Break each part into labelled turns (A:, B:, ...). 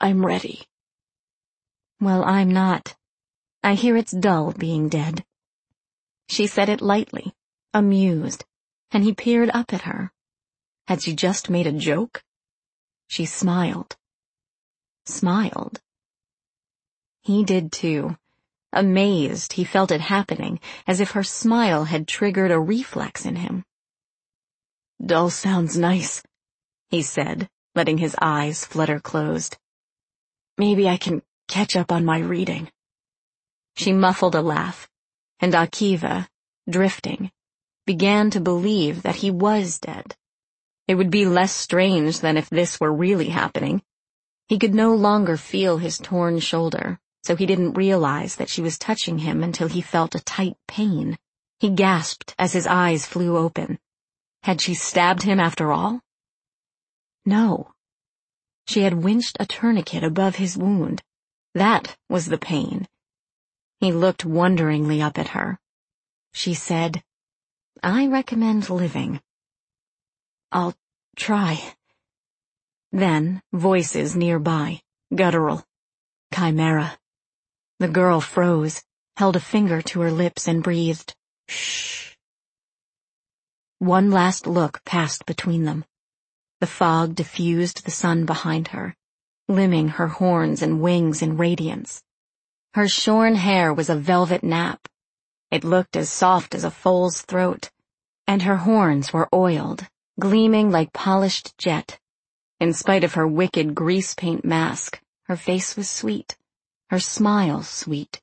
A: I'm ready."
B: "Well, I'm not. I hear it's dull being dead." She said it lightly, amused, and he peered up at her. Had she just made a joke? She smiled. Smiled. He did too. Amazed, he felt it happening, as if her smile had triggered a reflex in him.
A: "Dull sounds nice,"
B: he said, letting his eyes flutter closed.
A: "Maybe I can catch up on my reading."
B: She muffled a laugh, and Akiva, drifting, began to believe that he was dead. It would be less strange than if this were really happening. He could no longer feel his torn shoulder, so he didn't realize that she was touching him until he felt a tight pain. He gasped as his eyes flew open. Had she stabbed him after all? No. She had winched a tourniquet above his wound. That was the pain. He looked wonderingly up at her. She said, "I recommend living."
A: "I'll try."
B: Then, voices nearby, guttural. "Chimera." The girl froze, held a finger to her lips and breathed, "Shh." One last look passed between them. The fog diffused the sun behind her, limning her horns and wings in radiance. Her shorn hair was a velvet nap. It looked as soft as a foal's throat, and her horns were oiled, gleaming like polished jet. In spite of her wicked grease paint mask, her face was sweet, her smile sweet.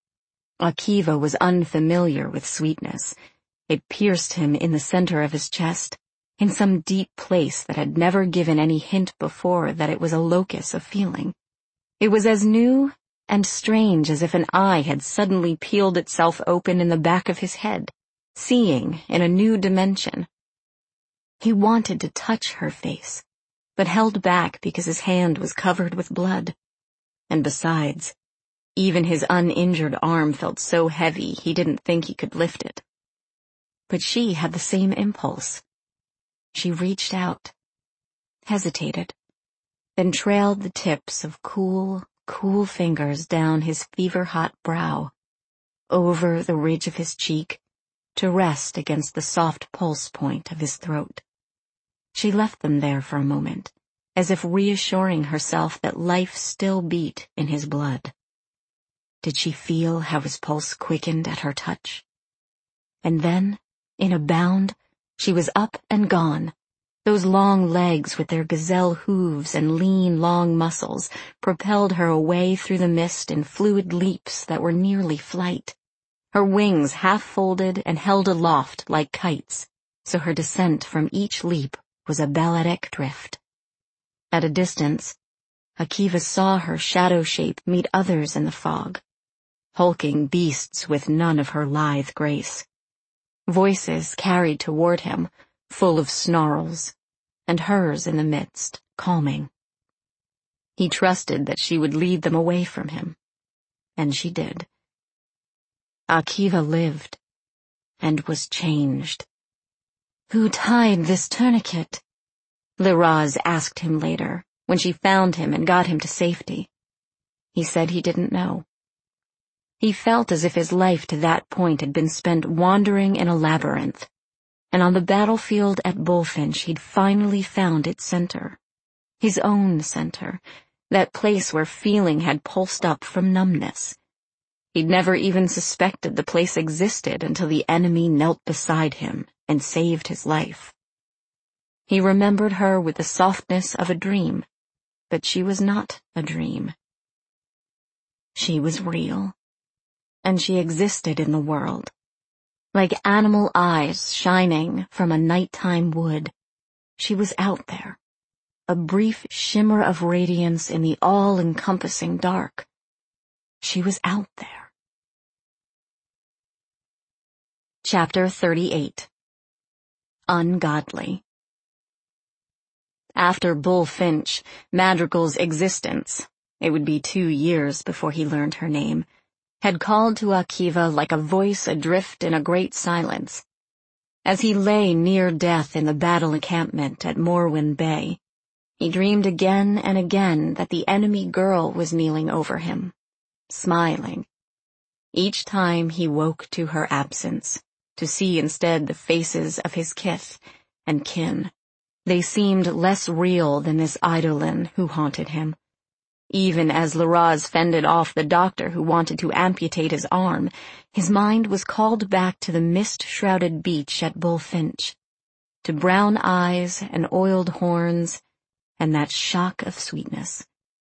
B: Akiva was unfamiliar with sweetness. It pierced him in the center of his chest, in some deep place that had never given any hint before that it was a locus of feeling. It was as new and strange as if an eye had suddenly peeled itself open in the back of his head, seeing in a new dimension. He wanted to touch her face, but held back because his hand was covered with blood. And besides, even his uninjured arm felt so heavy he didn't think he could lift it. But she had the same impulse. She reached out, hesitated, then trailed the tips of cool fingers down his fever-hot brow, over the ridge of his cheek, to rest against the soft pulse point of his throat. She left them there for a moment, as if reassuring herself that life still beat in his blood. Did she feel how his pulse quickened at her touch? And then, in a bound, she was up and gone. Those long legs with their gazelle hooves and lean, long muscles propelled her away through the mist in fluid leaps that were nearly flight. Her wings half-folded and held aloft like kites, so her descent from each leap was a balletic drift. At a distance, Akiva saw her shadow shape meet others in the fog, hulking beasts with none of her lithe grace. Voices carried toward him, full of snarls, and hers in the midst, calming. He trusted that she would lead them away from him, and she did. Akiva lived, and was changed. "Who tied this tourniquet?" Liraz asked him later, when she found him and got him to safety. He said he didn't know. He felt as if his life to that point had been spent wandering in a labyrinth, and on the battlefield at Bullfinch he'd finally found its center. His own center, that place where feeling had pulsed up from numbness. He'd never even suspected the place existed until the enemy knelt beside him and saved his life. He remembered her with the softness of a dream, but she was not a dream. She was real, and she existed in the world. Like animal eyes shining from a nighttime wood, she was out there, a brief shimmer of radiance in the all-encompassing dark. She was out there. Chapter 38. Ungodly. After Bullfinch, Madrigal's existence, it would be 2 years before he learned her name, had called to Akiva like a voice adrift in a great silence. As he lay near death in the battle encampment at Morwen Bay, He dreamed again and again that the enemy girl was kneeling over him, smiling. Each time he woke to her absence, to see instead the faces of his kith and kin. They seemed less real than this eidolon who haunted him. Even as Larraz fended off the doctor who wanted to amputate his arm, his mind was called back to the mist-shrouded beach at Bullfinch, to brown eyes and oiled horns, and that shock of sweetness.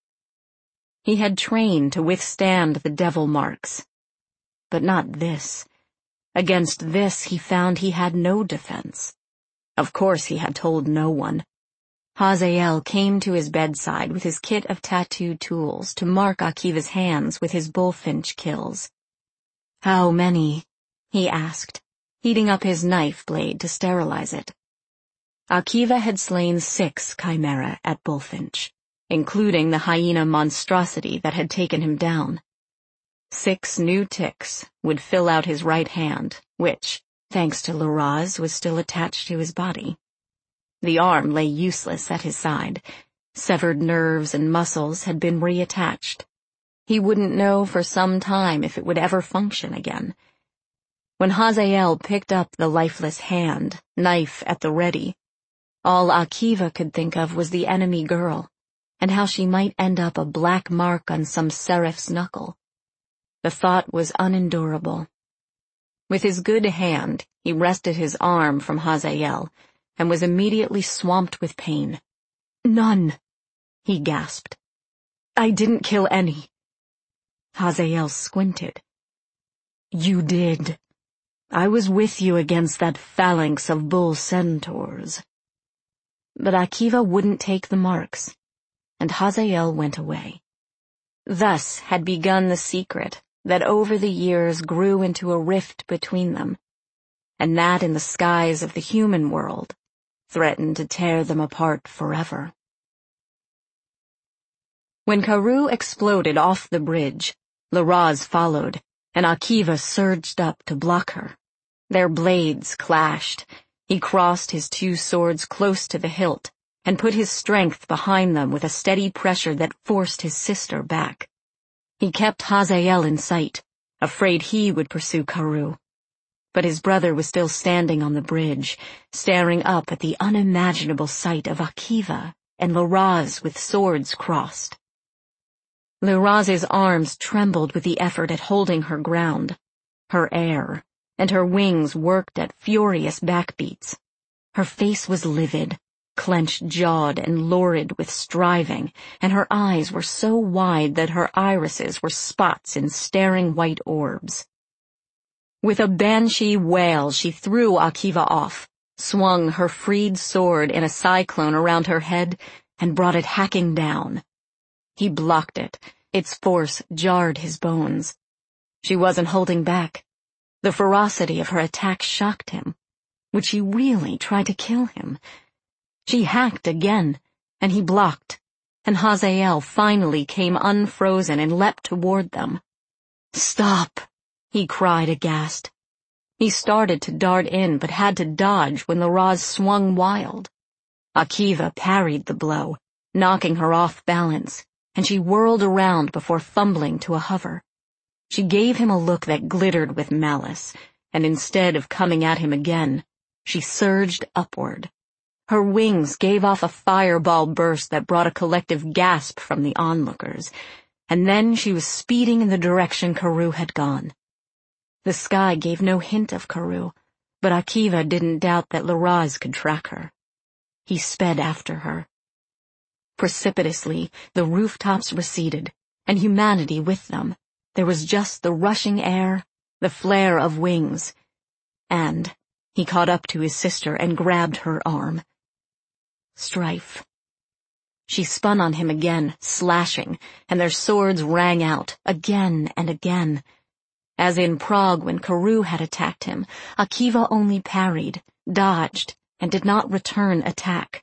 B: He had trained to withstand the devil marks, but not this. Against this he found he had no defense. Of course he had told no one. Hazael came to his bedside with his kit of tattooed tools to mark Akiva's hands with his bullfinch kills. "How many?" he asked, heating up his knife blade to sterilize it. Akiva had slain 6 chimera at Bullfinch, including the hyena monstrosity that had taken him down. 6 new ticks would fill out his right hand, which, thanks to Larraz, was still attached to his body. The arm lay useless at his side. Severed nerves and muscles had been reattached. He wouldn't know for some time if it would ever function again. When Hazael picked up the lifeless hand, knife at the ready, all Akiva could think of was the enemy girl, and how she might end up a black mark on some seraph's knuckle. The thought was unendurable. With his good hand, he wrested his arm from Hazael, and was immediately swamped with pain. "None," he gasped. "I didn't kill any." Hazael squinted. "You did. I was with you against that phalanx of bull centaurs." But Akiva wouldn't take the marks, and Hazael went away. Thus had begun the secret that over the years grew into a rift between them, and that in the skies of the human world threatened to tear them apart forever. When Karoo exploded off the bridge, Larraz followed, and Akiva surged up to block her. Their blades clashed. He crossed his 2 swords close to the hilt, and put his strength behind them with a steady pressure that forced his sister back. He kept Hazael in sight, afraid he would pursue Karoo. But his brother was still standing on the bridge, staring up at the unimaginable sight of Akiva and Larraz with swords crossed. Larraz's arms trembled with the effort at holding her ground. Her air and her wings worked at furious backbeats. Her face was livid, clenched-jawed and lurid with striving, and her eyes were so wide that her irises were spots in staring white orbs. With a banshee wail, she threw Akiva off, swung her freed sword in a cyclone around her head, and brought it hacking down. He blocked it. Its force jarred his bones. She wasn't holding back. The ferocity of her attack shocked him. Would she really try to kill him? She hacked again, and he blocked, and Hazael finally came unfrozen and leapt toward them. "Stop!" he cried aghast. He started to dart in, but had to dodge when Larraz swung wild. Akiva parried the blow, knocking her off balance, and she whirled around before fumbling to a hover. She gave him a look that glittered with malice, and instead of coming at him again, she surged upward. Her wings gave off a fireball burst that brought a collective gasp from the onlookers, and then she was speeding in the direction Karoo had gone. The sky gave no hint of Karoo, but Akiva didn't doubt that Larraz could track her. He sped after her. Precipitously, the rooftops receded, and humanity with them. There was just the rushing air, the flare of wings, and he caught up to his sister and grabbed her arm. Strife. She spun on him again, slashing, and their swords rang out, again and again. As in Prague when Karoo had attacked him, Akiva only parried, dodged, and did not return attack.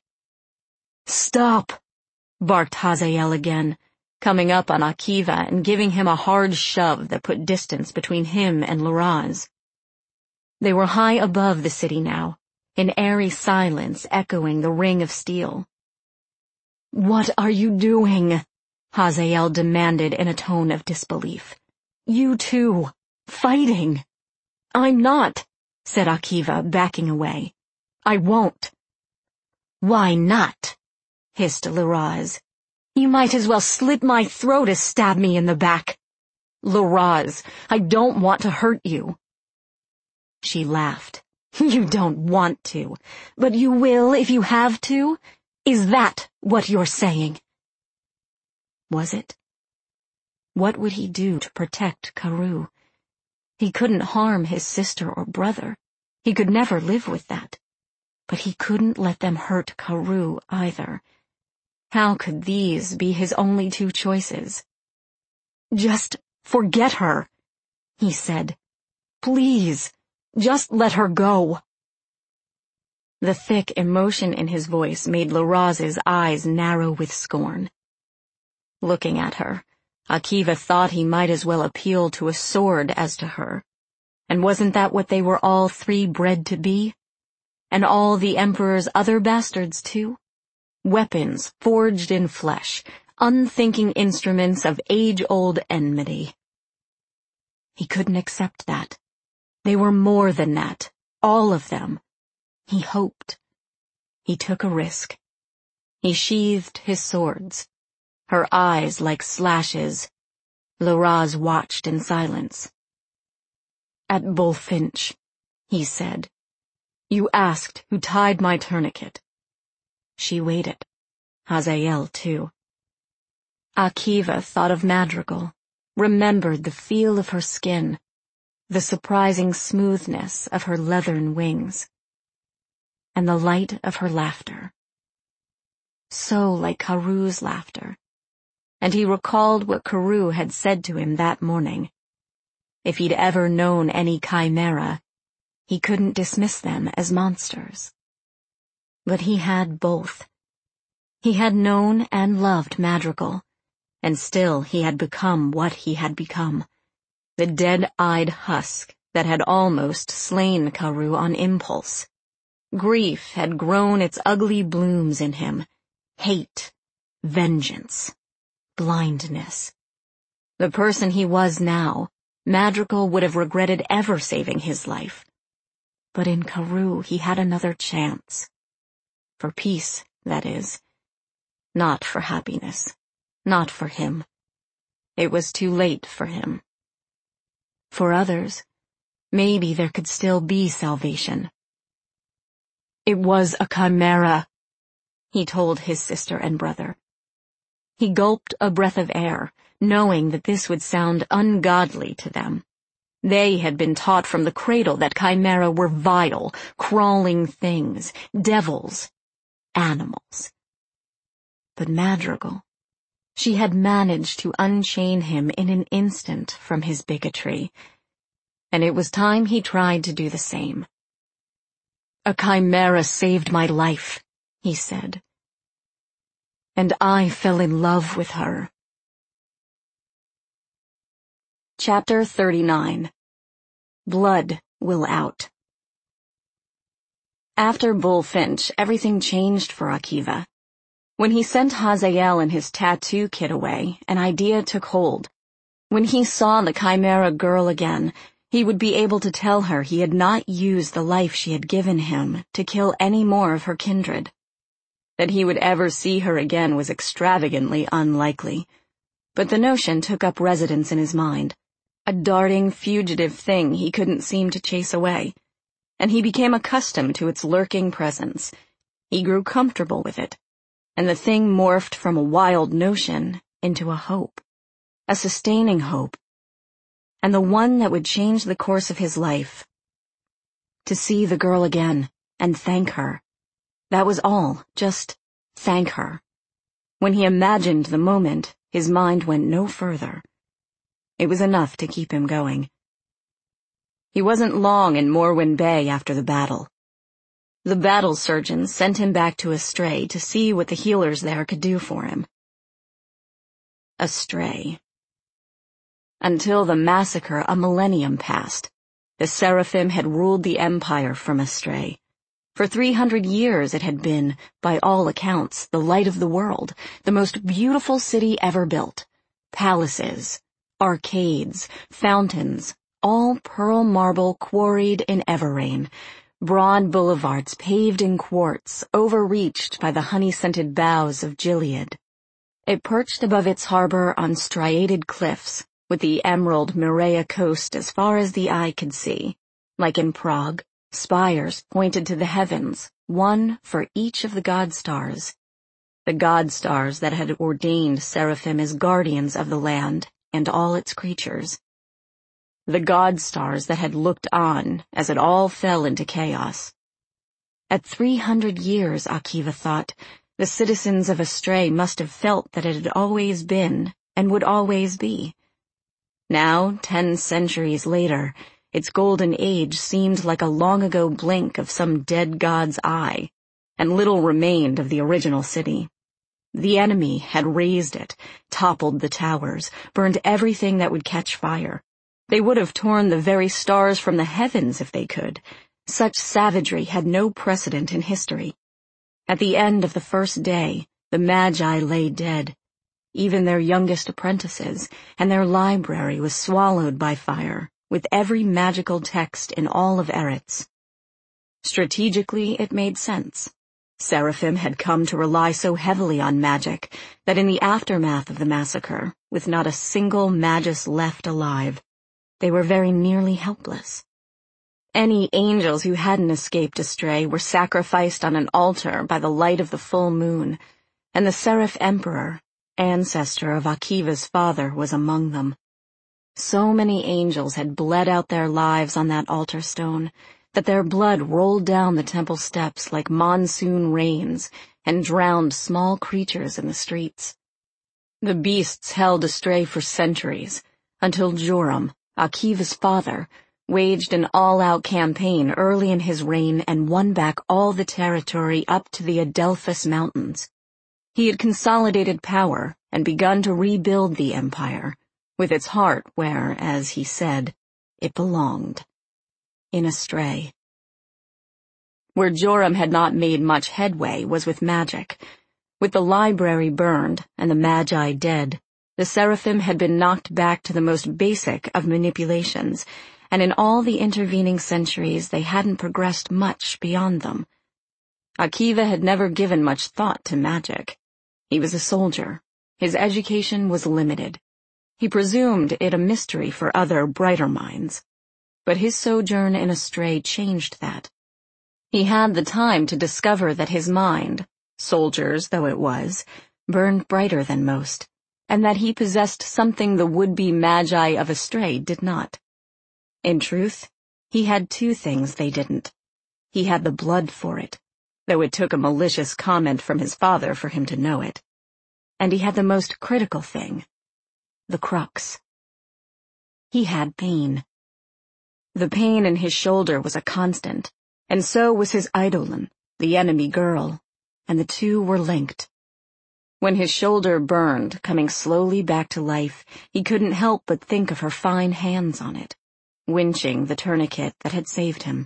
B: "Stop!" barked Hazael again, coming up on Akiva and giving him a hard shove that put distance between him and Larraz. They were high above the city now, in airy silence echoing the ring of steel. "What are you doing?" Hazael demanded in a tone of disbelief. "You too, fighting." "I'm not," said Akiva, backing away. "I won't." "Why not?" hissed Liraz. "You might as well slit my throat as stab me in the back." "Liraz, I don't want to hurt you." She laughed. "You don't want to, but you will if you have to? Is that what you're saying?" Was it? What would he do to protect Karoo? He couldn't harm his sister or brother. He could never live with that. But he couldn't let them hurt Karoo either. How could these be his only two choices? "Just forget her," he said. "Please, just let her go." The thick emotion in his voice made Liraz's eyes narrow with scorn. Looking at her, Akiva thought he might as well appeal to a sword as to her. And wasn't that what they were all three bred to be? And all the Emperor's other bastards, too? Weapons forged in flesh, unthinking instruments of age-old enmity. He couldn't accept that. They were more than that, all of them. He hoped. He took a risk. He sheathed his swords. Her eyes like slashes. Liraz watched in silence. "At Bullfinch," he said. "You asked who tied my tourniquet." She waited. Hazael, too. Akiva thought of Madrigal, remembered the feel of her skin, the surprising smoothness of her leathern wings, and the light of her laughter. So like Karoo's laughter. And he recalled what Karoo had said to him that morning. If he'd ever known any chimera, he couldn't dismiss them as monsters. But he had both. He had known and loved Madrigal, and still he had become what he had become, the dead-eyed husk that had almost slain Karoo on impulse. Grief had grown its ugly blooms in him, hate, vengeance, blindness. The person he was now, Madrigal would have regretted ever saving his life. But in Karoo he had another chance. For peace, that is. Not for happiness. Not for him. It was too late for him. For others, maybe there could still be salvation. "It was a chimera," he told his sister and brother. He gulped a breath of air, knowing that this would sound ungodly to them. They had been taught from the cradle that chimera were vile, crawling things, devils, animals. But Madrigal, she had managed to unchain him in an instant from his bigotry, and it was time he tried to do the same. "A chimera saved my life," he said. "And I fell in love with her." Chapter 39. Blood Will Out. After Bullfinch, everything changed for Akiva. When he sent Hazael and his tattoo kit away, an idea took hold. When he saw the chimera girl again, he would be able to tell her he had not used the life she had given him to kill any more of her kindred. That he would ever see her again was extravagantly unlikely, but the notion took up residence in his mind, a darting, fugitive thing he couldn't seem to chase away, and he became accustomed to its lurking presence. He grew comfortable with it, and the thing morphed from a wild notion into a hope, a sustaining hope, and the one that would change the course of his life. To see the girl again, and thank her. That was all, just thank her. When he imagined the moment, his mind went no further. It was enough to keep him going. He wasn't long in Morwen Bay after the battle. The battle surgeon sent him back to Astray to see what the healers there could do for him. Astray. Until the massacre a millennium passed, the Seraphim had ruled the empire from Astray. For 300 years it had been, by all accounts, the light of the world, the most beautiful city ever built. Palaces, arcades, fountains, all pearl marble quarried in Everrain, broad boulevards paved in quartz, overreached by the honey-scented boughs of Gilead. It perched above its harbor on striated cliffs, with the emerald Mireia coast as far as the eye could see. Like in Prague, spires pointed to the heavens, one for each of the god-stars. The god-stars that had ordained seraphim as guardians of the land and all its creatures. The god-stars that had looked on as it all fell into chaos. At 300 years, Akiva thought, the citizens of Astray must have felt that it had always been and would always be. Now, 10 centuries later, its golden age seemed like a long-ago blink of some dead god's eye, and little remained of the original city. The enemy had razed it, toppled the towers, burned everything that would catch fire. They would have torn the very stars from the heavens if they could. Such savagery had no precedent in history. At the end of the first day, the Magi lay dead. Even their youngest apprentices, and their library was swallowed by fire, with every magical text in all of Eretz. Strategically, it made sense. Seraphim had come to rely so heavily on magic that in the aftermath of the massacre, with not a single Magus left alive, they were very nearly helpless. Any angels who hadn't escaped Astray were sacrificed on an altar by the light of the full moon, and the Seraph Emperor, ancestor of Akiva's father, was among them. So many angels had bled out their lives on that altar stone that their blood rolled down the temple steps like monsoon rains and drowned small creatures in the streets. The beasts held Astray for centuries, until Joram, Akiva's father, waged an all-out campaign early in his reign and won back all the territory up to the Adelphus Mountains. He had consolidated power and begun to rebuild the empire, with its heart where, as he said, it belonged, in Astray. Where Joram had not made much headway was with magic. With the library burned and the Magi dead, the Seraphim had been knocked back to the most basic of manipulations, and in all the intervening centuries they hadn't progressed much beyond them. Akiva had never given much thought to magic. He was a soldier. His education was limited. He presumed it a mystery for other, brighter minds. But his sojourn in Astray changed that. He had the time to discover that his mind, soldier's though it was, burned brighter than most, and that he possessed something the would-be Magi of Astray did not. In truth, he had 2 things they didn't. He had the blood for it, though it took a malicious comment from his father for him to know it. And he had the most critical thing, the crux. He had pain. The pain in his shoulder was a constant, and so was his eidolon, the enemy girl, and the 2 were linked. When his shoulder burned, coming slowly back to life, he couldn't help but think of her fine hands on it, winching the tourniquet that had saved him.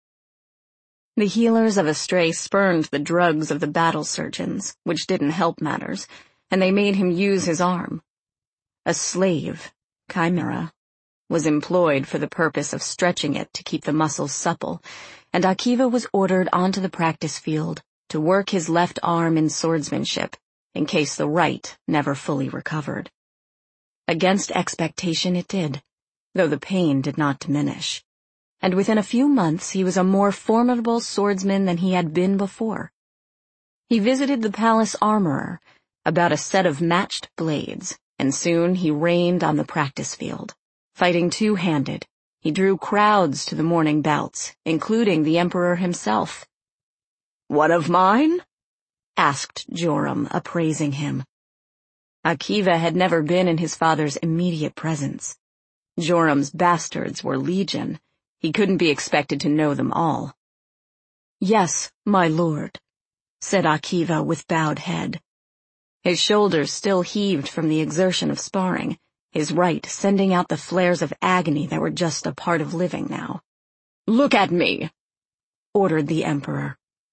B: The healers of Astray spurned the drugs of the battle surgeons, which didn't help matters, and they made him use his arm. A slave, Chimera, was employed for the purpose of stretching it to keep the muscles supple, and Akiva was ordered onto the practice field to work his left arm in swordsmanship, in case the right never fully recovered. Against expectation it did, though the pain did not diminish, and within a few months he was a more formidable swordsman than he had been before. He visited the palace armorer about a set of matched blades, and soon he reigned on the practice field. Fighting 2-handed, he drew crowds to the morning bouts, including the emperor himself. "One of mine?" asked Joram, appraising him. Akiva had never been in his father's immediate presence. Joram's bastards were legion. He couldn't be expected to know them all. "Yes, my lord," said Akiva with bowed head. His shoulders still heaved from the exertion of sparring, his right sending out the flares of agony that were just a part of living now. "Look at me!" ordered the emperor.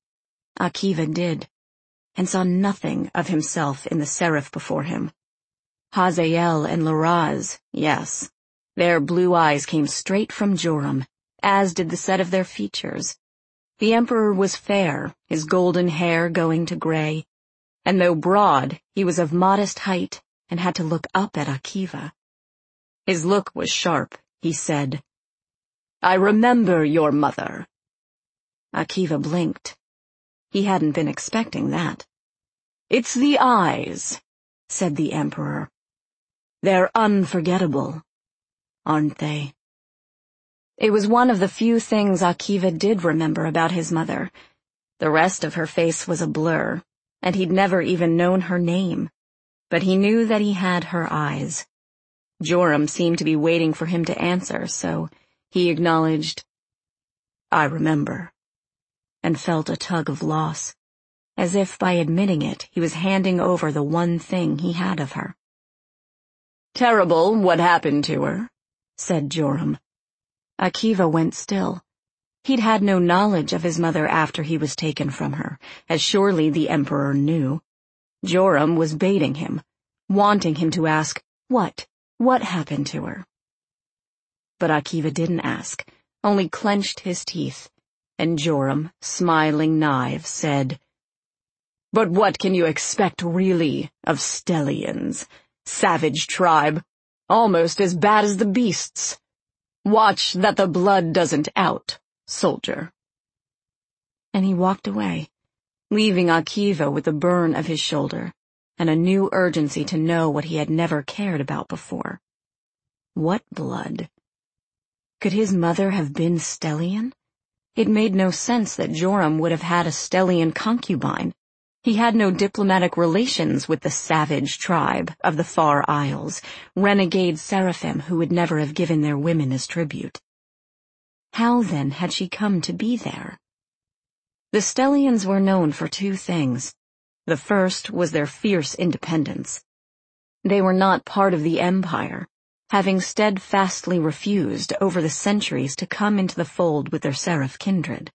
B: Akiva did, and saw nothing of himself in the seraph before him. Hazael and Laraz, yes. Their blue eyes came straight from Joram, as did the set of their features. The emperor was fair, his golden hair going to gray, and though broad, he was of modest height and had to look up at Akiva. His look was sharp. He said, "I remember your mother." Akiva blinked. He hadn't been expecting that. "It's the eyes," said the emperor. "They're unforgettable, aren't they?" It was one of the few things Akiva did remember about his mother. The rest of her face was a blur, and he'd never even known her name. But he knew that he had her eyes. Joram seemed to be waiting for him to answer, so he acknowledged, "I remember," and felt a tug of loss, as if by admitting it he was handing over the one thing he had of her. "Terrible what happened to her," said Joram. Akiva went still. He'd had no knowledge of his mother after he was taken from her, as surely the emperor knew. Joram was baiting him, wanting him to ask, what happened to her? But Akiva didn't ask, only clenched his teeth, and Joram, smiling knives, said, "But what can you expect, really, of Stellians? Savage tribe, almost as bad as the beasts. Watch that the blood doesn't out, soldier." And he walked away, leaving Akiva with the burn of his shoulder and a new urgency to know what he had never cared about before. What blood? Could his mother have been Stellian? It made no sense that Joram would have had a Stellian concubine. He had no diplomatic relations with the savage tribe of the Far Isles, renegade seraphim who would never have given their women as tribute. How, then, had she come to be there? The Stellians were known for two things. The first was their fierce independence. They were not part of the empire, having steadfastly refused over the centuries to come into the fold with their seraph kindred.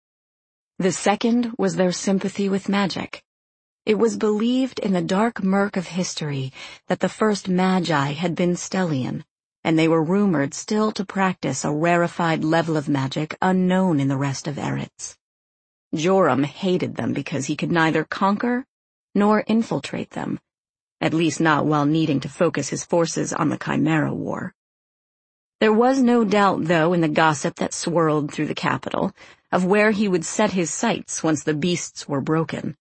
B: The second was their sympathy with magic. It was believed in the dark murk of history that the first magi had been Stellian, and they were rumored still to practice a rarefied level of magic unknown in the rest of Eretz. Joram hated them because he could neither conquer nor infiltrate them, at least not while needing to focus his forces on the Chimera War. There was no doubt, though, in the gossip that swirled through the capital, of where he would set his sights once the beasts were broken.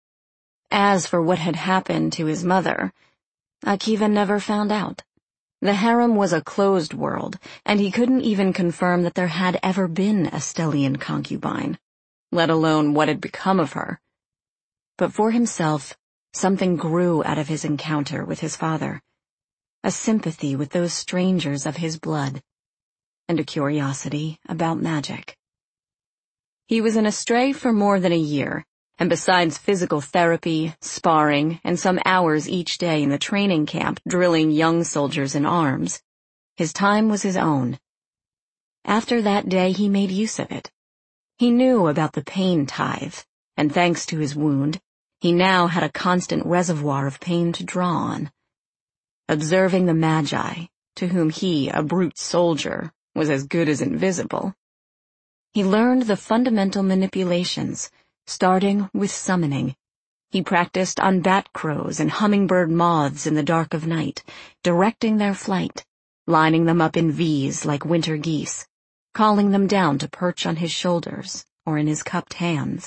B: As for what had happened to his mother, Akiva never found out. The harem was a closed world, and he couldn't even confirm that there had ever been a Stellian concubine, let alone what had become of her. But for himself, something grew out of his encounter with his father, a sympathy with those strangers of his blood, and a curiosity about magic. He was an estray for more than a year, and besides physical therapy, sparring, and some hours each day in the training camp drilling young soldiers in arms, his time was his own. After that day he made use of it. He knew about the pain tithe, and thanks to his wound, he now had a constant reservoir of pain to draw on. Observing the magi, to whom he, a brute soldier, was as good as invisible, he learned the fundamental manipulations, starting with summoning. He practiced on bat crows and hummingbird moths in the dark of night, directing their flight, lining them up in V's like winter geese, calling them down to perch on his shoulders or in his cupped hands.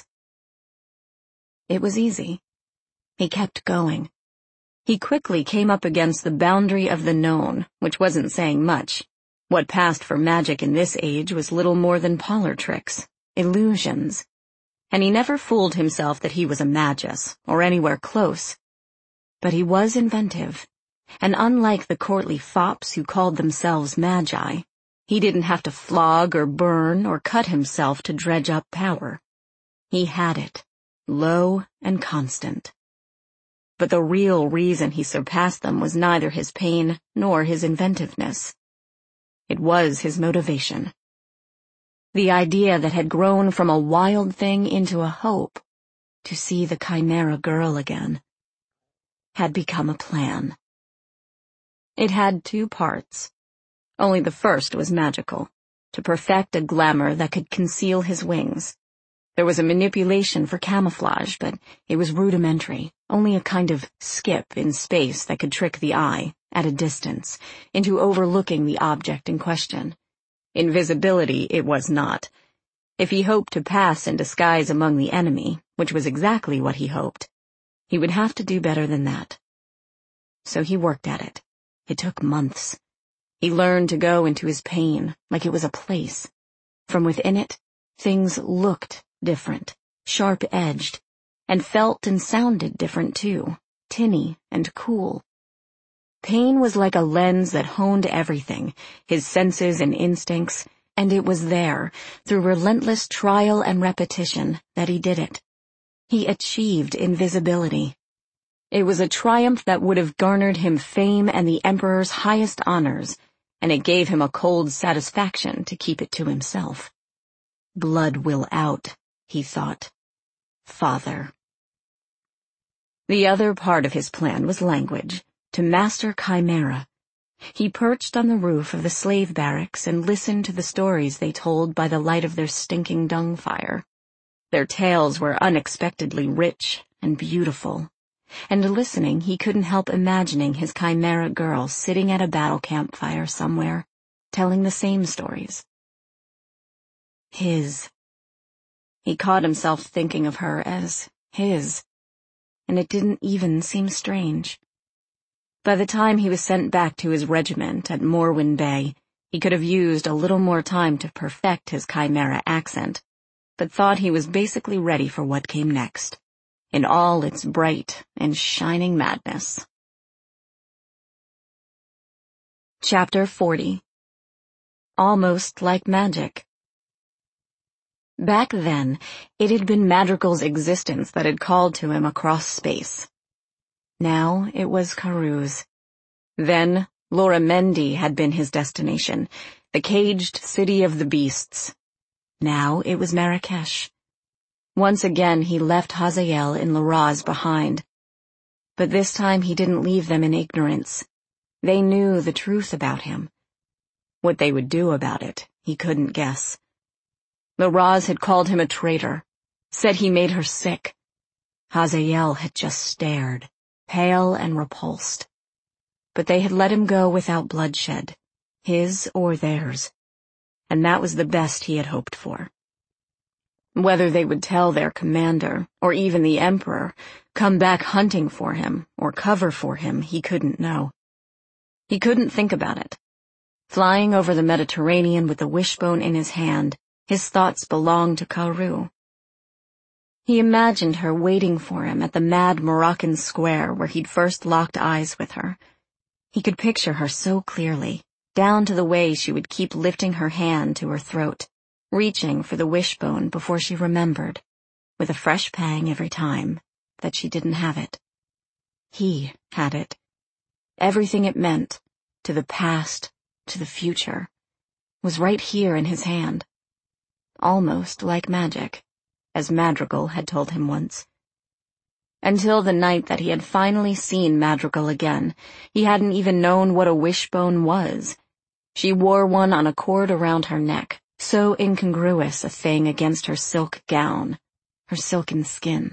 B: It was easy. He kept going. He quickly came up against the boundary of the known, which wasn't saying much. What passed for magic in this age was little more than parlor tricks, illusions. And he never fooled himself that he was a magus, or anywhere close. But he was inventive, and unlike the courtly fops who called themselves magi, he didn't have to flog or burn or cut himself to dredge up power. He had it, low and constant. But the real reason he surpassed them was neither his pain nor his inventiveness. It was his motivation. The idea that had grown from a wild thing into a hope, to see the Chimera girl again, had become a plan. It had two parts. Only the first was magical, to perfect a glamour that could conceal his wings. There was a manipulation for camouflage, but it was rudimentary, only a kind of skip in space that could trick the eye, at a distance, into overlooking the object in question. Invisibility it was not. If he hoped to pass in disguise among the enemy, which was exactly what he hoped, he would have to do better than that. So he worked at it. It took months. He learned to go into his pain like it was a place. From within it, things looked different, sharp-edged, and felt and sounded different too, tinny and cool. Pain was like a lens that honed everything, his senses and instincts, and it was there, through relentless trial and repetition, that he did it. He achieved invisibility. It was a triumph that would have garnered him fame and the Emperor's highest honors, and it gave him a cold satisfaction to keep it to himself. Blood will out, he thought. Father. The other part of his plan was language, to master Chimera. He perched on the roof of the slave barracks and listened to the stories they told by the light of their stinking dung fire. Their tales were unexpectedly rich and beautiful, and listening he couldn't help imagining his Chimera girl sitting at a battle campfire somewhere, telling the same stories. His. He caught himself thinking of her as his, and it didn't even seem strange. By the time he was sent back to his regiment at Morwen Bay, he could have used a little more time to perfect his Chimera accent, but thought he was basically ready for what came next, in all its bright and shining madness. Chapter 40. Almost Like Magic. Back then, it had been Madrigal's existence that had called to him across space. Now it was Karuz. Then Loramendi had been his destination, the caged city of the beasts. Now it was Marrakesh. Once again he left Hazael and Laraz behind. But this time he didn't leave them in ignorance. They knew the truth about him. What they would do about it, he couldn't guess. Laraz had called him a traitor, said he made her sick. Hazael had just stared, pale and repulsed. But they had let him go without bloodshed, his or theirs, and that was the best he had hoped for. Whether they would tell their commander, or even the Emperor, come back hunting for him, or cover for him, he couldn't know. He couldn't think about it. Flying over the Mediterranean with the wishbone in his hand, his thoughts belonged to Karu. He imagined her waiting for him at the mad Moroccan square where he'd first locked eyes with her. He could picture her so clearly, down to the way she would keep lifting her hand to her throat, reaching for the wishbone before she remembered, with a fresh pang every time, that she didn't have it. He had it. Everything it meant, to the past, to the future, was right here in his hand. Almost like magic, as Madrigal had told him once. Until the night that he had finally seen Madrigal again, he hadn't even known what a wishbone was. She wore one on a cord around her neck, so incongruous a thing against her silk gown, her silken skin.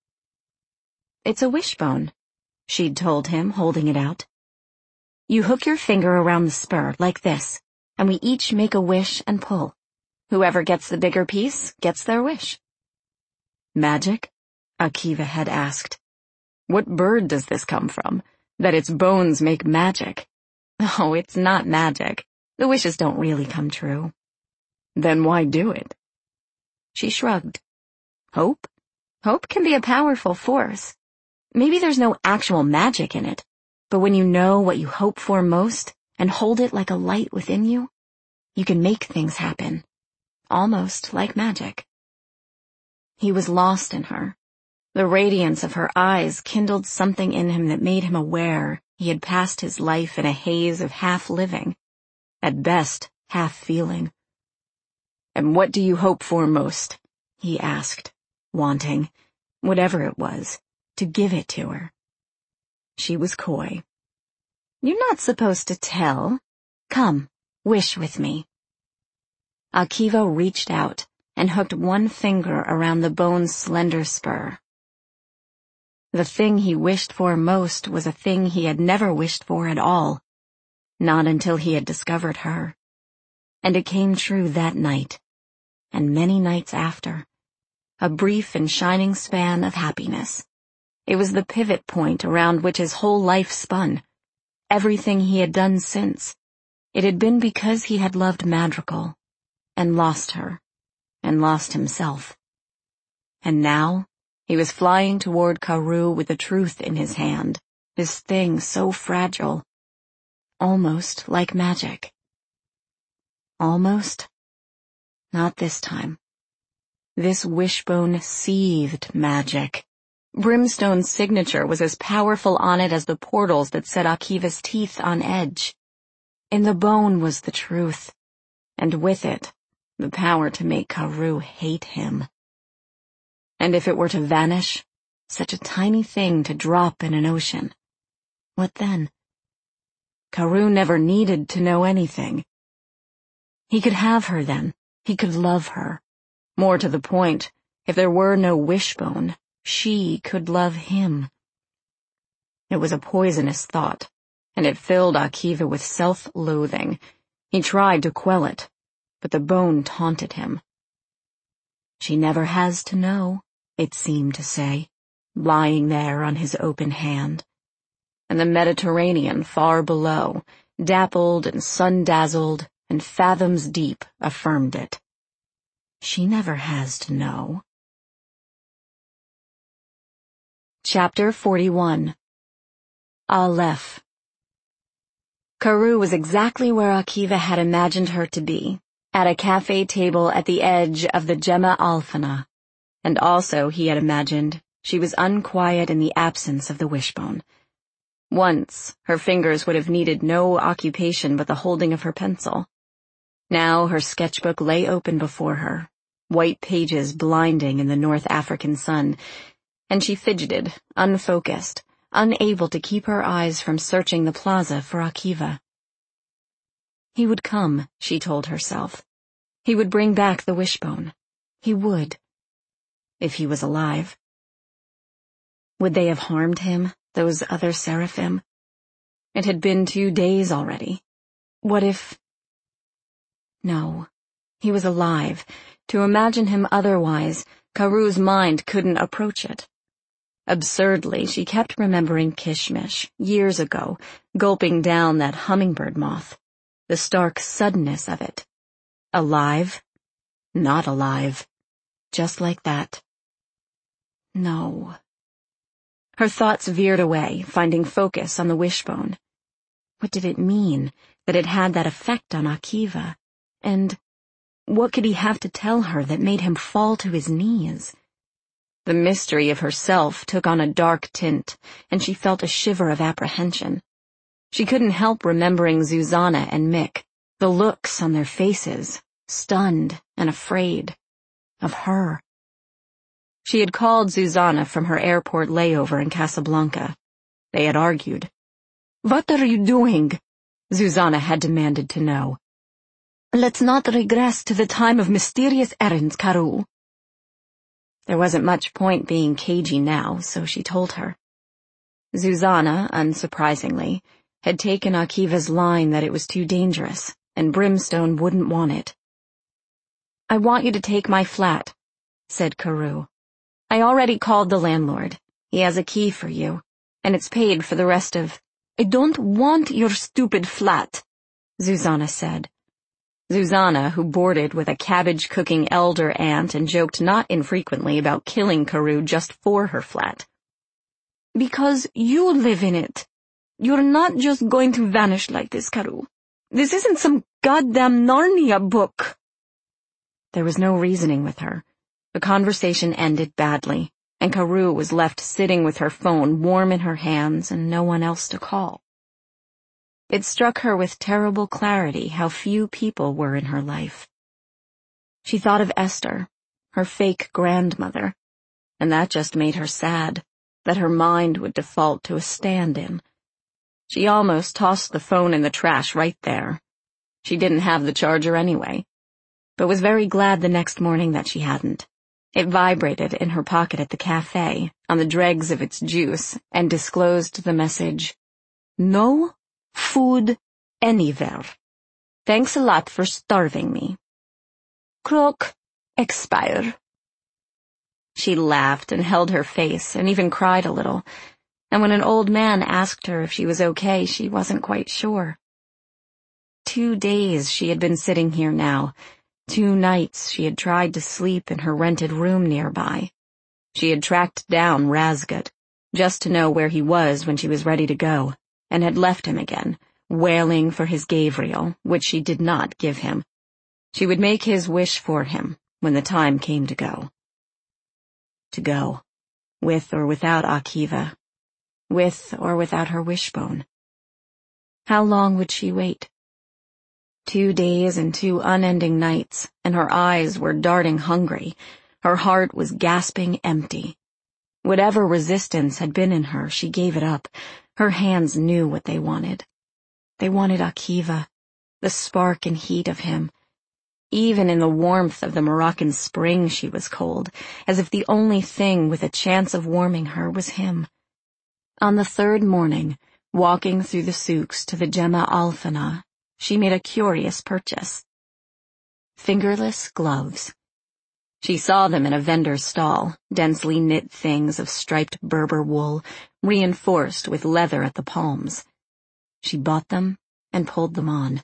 B: "It's a wishbone," she'd told him, holding it out. "You hook your finger around the spur, like this, and we each make a wish and pull. Whoever gets the bigger piece gets their wish." "Magic?" Akiva had asked. "What bird does this come from, that its bones make magic?" "Oh, it's not magic. The wishes don't really come true." "Then why do it?" She shrugged. "Hope? Hope can be a powerful force. Maybe there's no actual magic in it, but when you know what you hope for most and hold it like a light within you, you can make things happen. Almost like magic." He was lost in her. The radiance of her eyes kindled something in him that made him aware he had passed his life in a haze of half-living, at best half-feeling. "And what do you hope for most?" he asked, wanting, whatever it was, to give it to her. She was coy. "You're not supposed to tell. Come, wish with me." Akiva reached out and hooked one finger around the bone's slender spur. The thing he wished for most was a thing he had never wished for at all, not until he had discovered her. And it came true that night, and many nights after. A brief and shining span of happiness. It was the pivot point around which his whole life spun. Everything he had done since. It had been because he had loved Madrigal, and lost her, and lost himself. And now, he was flying toward Karoo with the truth in his hand, this thing so fragile, almost like magic. Almost? Not this time. This wishbone seethed magic. Brimstone's signature was as powerful on it as the portals that set Akiva's teeth on edge. In the bone was the truth, and with it, the power to make Karoo hate him. And if it were to vanish, such a tiny thing to drop in an ocean, what then? Karoo never needed to know anything. He could have her then. He could love her. More to the point, if there were no wishbone, she could love him. It was a poisonous thought, and it filled Akiva with self-loathing. He tried to quell it, but the bone taunted him. She never has to know, it seemed to say, lying there on his open hand. And the Mediterranean far below, dappled and sun-dazzled and fathoms deep, affirmed it. She never has to know. Chapter 41. Aleph. Karoo was exactly where Akiva had imagined her to be, at a cafe table at the edge of the Gemma Alfana. And also, he had imagined, she was unquiet in the absence of the wishbone. Once, her fingers would have needed no occupation but the holding of her pencil. Now her sketchbook lay open before her, white pages blinding in the North African sun, and she fidgeted, unfocused, unable to keep her eyes from searching the plaza for Akiva. He would come, she told herself. He would bring back the wishbone. He would. If he was alive. Would they have harmed him, those other seraphim? It had been 2 days already. What if... No, he was alive. To imagine him otherwise, Karoo's mind couldn't approach it. Absurdly, she kept remembering Kishmish, years ago, gulping down that hummingbird moth. The stark suddenness of it. Alive? Not alive. Just like that. No. Her thoughts veered away, finding focus on the wishbone. What did it mean, that it had that effect on Akiva? And what could he have to tell her that made him fall to his knees? The mystery of herself took on a dark tint, and she felt a shiver of apprehension. She couldn't help remembering Zuzana and Mick, the looks on their faces, stunned and afraid. Of her. She had called Zuzana from her airport layover in Casablanca. They had argued. "What are you doing?" Zuzana had demanded to know. "Let's not regress to the time of mysterious errands, Karoo." There wasn't much point being cagey now, so she told her. Zuzana, unsurprisingly, had taken Akiva's line that it was too dangerous, and Brimstone wouldn't want it. "I want you to take my flat," said Karoo. "I already called the landlord. He has a key for you, and it's paid for the rest of—" "I don't want your stupid flat," Zuzana said. Zuzana, who boarded with a cabbage-cooking elder aunt and joked not infrequently about killing Karoo just for her flat. "Because you live in it. You're not just going to vanish like this, Karoo. This isn't some goddamn Narnia book." There was no reasoning with her. The conversation ended badly, and Karoo was left sitting with her phone warm in her hands and no one else to call. It struck her with terrible clarity how few people were in her life. She thought of Esther, her fake grandmother, and that just made her sad, that her mind would default to a stand-in. She almost tossed the phone in the trash right there. She didn't have the charger anyway, but was very glad the next morning that she hadn't. It vibrated in her pocket at the cafe, on the dregs of its juice, and disclosed the message, "No food anywhere. Thanks a lot for starving me. Croak, expire." She laughed and held her face and even cried a little, and when an old man asked her if she was okay, she wasn't quite sure. 2 days she had been sitting here now. 2 nights she had tried to sleep in her rented room nearby. She had tracked down Razgut, just to know where he was when she was ready to go, and had left him again, wailing for his Gabriel, which she did not give him. She would make his wish for him when the time came to go. To go, with or without Akiva, with or without her wishbone. How long would she wait? 2 days and 2 unending nights, and her eyes were darting hungry. Her heart was gasping empty. Whatever resistance had been in her, she gave it up. Her hands knew what they wanted. They wanted Akiva, the spark and heat of him. Even in the warmth of the Moroccan spring she was cold, as if the only thing with a chance of warming her was him. On the 3rd morning, walking through the souks to the Gemma Alfana, she made a curious purchase. Fingerless gloves. She saw them in a vendor's stall, densely knit things of striped Berber wool, reinforced with leather at the palms. She bought them and pulled them on.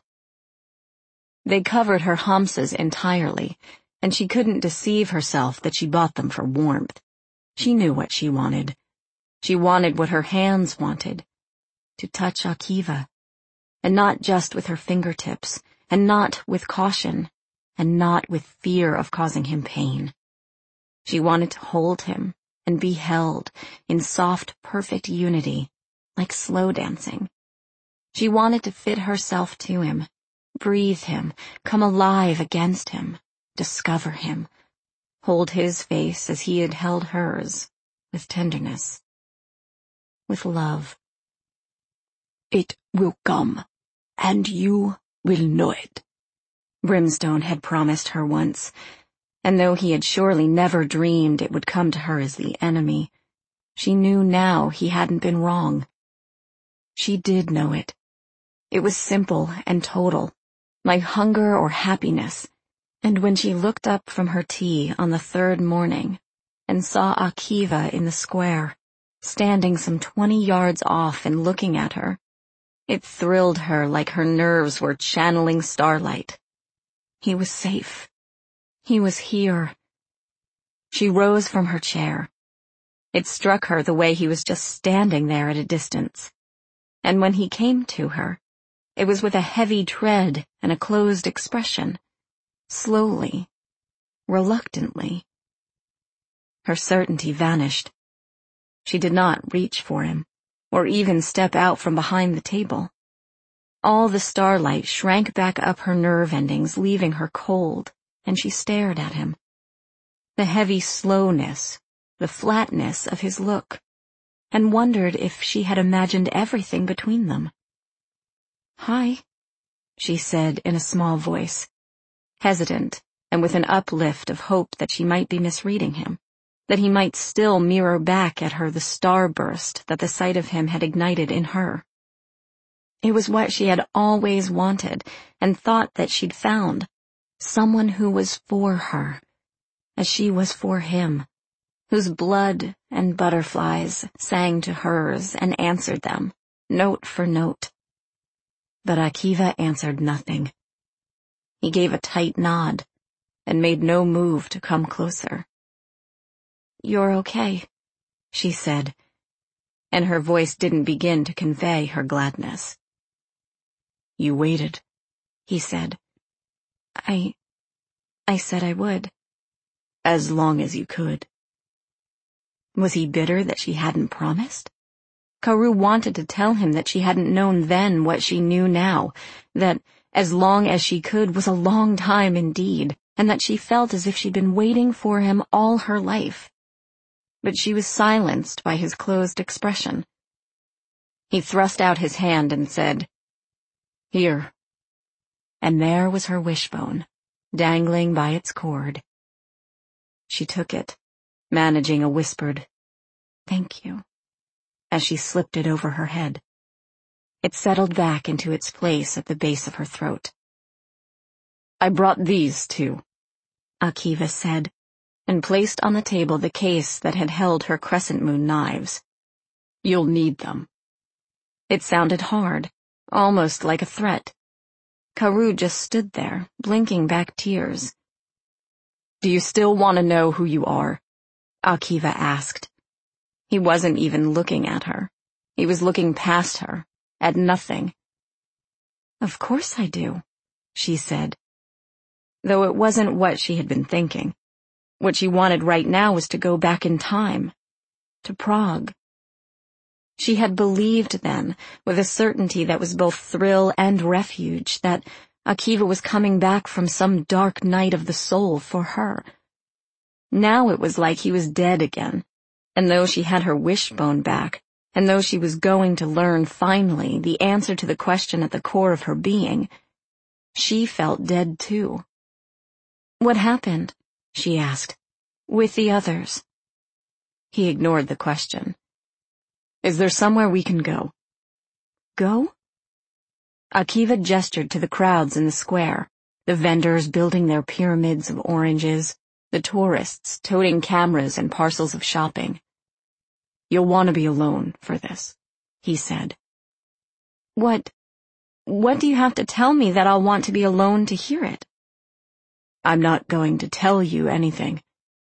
B: They covered her hamsas entirely, and she couldn't deceive herself that she bought them for warmth. She knew what she wanted. She wanted what her hands wanted, to touch Akiva. And not just with her fingertips, and not with caution, and not with fear of causing him pain. She wanted to hold him and be held in soft, perfect unity, like slow dancing. She wanted to fit herself to him, breathe him, come alive against him, discover him, hold his face as he had held hers, with tenderness, with love. "It will come, and you will know it," Brimstone had promised her once, and though he had surely never dreamed it would come to her as the enemy, she knew now he hadn't been wrong. She did know it. It was simple and total, like hunger or happiness, and when she looked up from her tea on the 3rd morning and saw Akiva in the square, standing some 20 yards off and looking at her, it thrilled her like her nerves were channeling starlight. He was safe. He was here. She rose from her chair. It struck her the way he was just standing there at a distance. And when he came to her, it was with a heavy tread and a closed expression, slowly, reluctantly. Her certainty vanished. She did not reach for him, or even step out from behind the table. All the starlight shrank back up her nerve endings, leaving her cold, and she stared at him. The heavy slowness, the flatness of his look, and wondered if she had imagined everything between them. "Hi," she said in a small voice, hesitant and with an uplift of hope that she might be misreading him, that he might still mirror back at her the starburst that the sight of him had ignited in her. It was what she had always wanted and thought that she'd found, someone who was for her, as she was for him, whose blood and butterflies sang to hers and answered them, note for note. But Akiva answered nothing. He gave a tight nod and made no move to come closer. "You're okay," she said, and her voice didn't begin to convey her gladness. "You waited," he said. I said I would." "As long as you could." Was he bitter that she hadn't promised? Karou wanted to tell him that she hadn't known then what she knew now, that as long as she could was a long time indeed, and that she felt as if she'd been waiting for him all her life. But she was silenced by his closed expression. He thrust out his hand and said, "Here." And there was her wishbone, dangling by its cord. She took it, managing a whispered, "Thank you," as she slipped it over her head. It settled back into its place at the base of her throat. "I brought these too," Akiva said, and placed on the table the case that had held her crescent moon knives. "You'll need them." It sounded hard, almost like a threat. Karoo just stood there, blinking back tears. "Do you still want to know who you are?" Akiva asked. He wasn't even looking at her. He was looking past her, at nothing. "Of course I do," she said. Though it wasn't what she had been thinking. What she wanted right now was to go back in time. To Prague. She had believed then, with a certainty that was both thrill and refuge, that Akiva was coming back from some dark night of the soul for her. Now it was like he was dead again, and though she had her wishbone back, and though she was going to learn finally the answer to the question at the core of her being, she felt dead too. "What happened?" she asked. "With the others?" He ignored the question. "Is there somewhere we can go?" "Go?" Akiva gestured to the crowds in the square, the vendors building their pyramids of oranges, the tourists toting cameras and parcels of shopping. "You'll want to be alone for this," he said. What do you have to tell me that I'll want to be alone to hear it?" "I'm not going to tell you anything."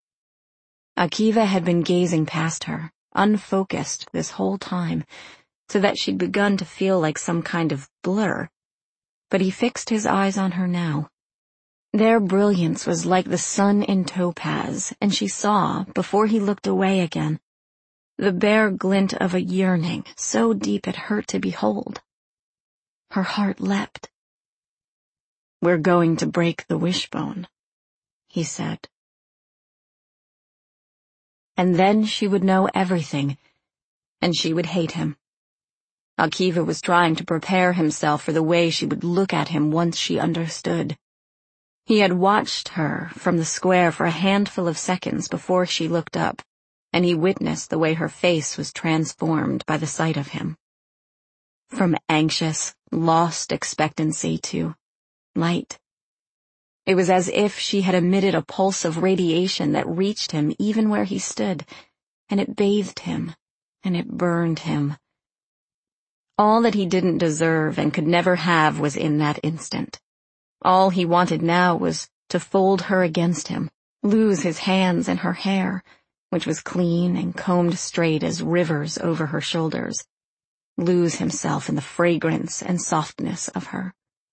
B: Akiva had been gazing past her, unfocused this whole time, so that she'd begun to feel like some kind of blur. But he fixed his eyes on her now. Their brilliance was like the sun in topaz, and she saw, before he looked away again, the bare glint of a yearning so deep it hurt to behold. Her heart leapt. "We're going to break the wishbone," he said. And then she would know everything, and she would hate him. Akiva was trying to prepare himself for the way she would look at him once she understood. He had watched her from the square for a handful of seconds before she looked up, and he witnessed the way her face was transformed by the sight of him. From anxious, lost expectancy to light. It was as if she had emitted a pulse of radiation that reached him even where he stood, and it bathed him, and it burned him. All that he didn't deserve and could never have was in that instant. All he wanted now was to fold her against him, lose his hands in her hair, which was clean and combed straight as rivers over her shoulders, lose himself in the fragrance and softness of her.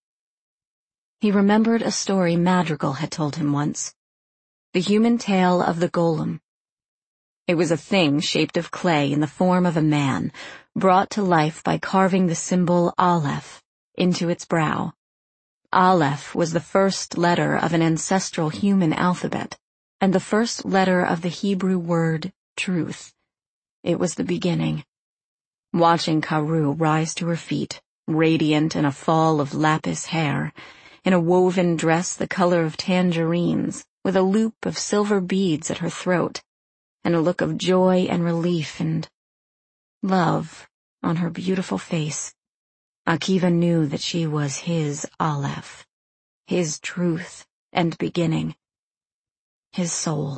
B: He remembered a story Madrigal had told him once, the human tale of the golem. It was a thing shaped of clay in the form of a man, brought to life by carving the symbol Aleph into its brow. Aleph was the first letter of an ancestral human alphabet, and the first letter of the Hebrew word truth. It was the beginning. Watching Karoo rise to her feet, radiant in a fall of lapis hair, in a woven dress the color of tangerines, with a loop of silver beads at her throat, and a look of joy and relief and love on her beautiful face, Akiva knew that she was his Aleph, his truth and beginning, his soul.